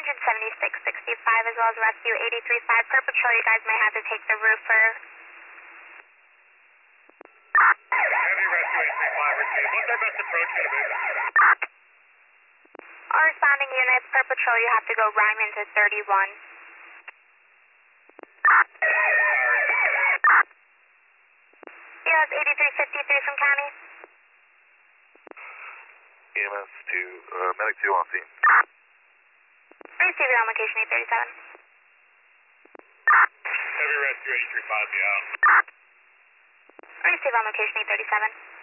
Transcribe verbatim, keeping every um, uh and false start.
seventy-six sixty-five as well as rescue eighty-three five per patrol. You guys may have to take the roof for... Heavy rescue eighty-three five received. What's our best approach going to be? All responding units per patrol, you have to go Ryman to thirty-one. E O S eighty-three fifty-three from county. E M S to uh, medic two on scene. Receiver on location eight thirty-seven. Heavy rescue eighty-three five, be out. Receiver on location eight thirty-seven.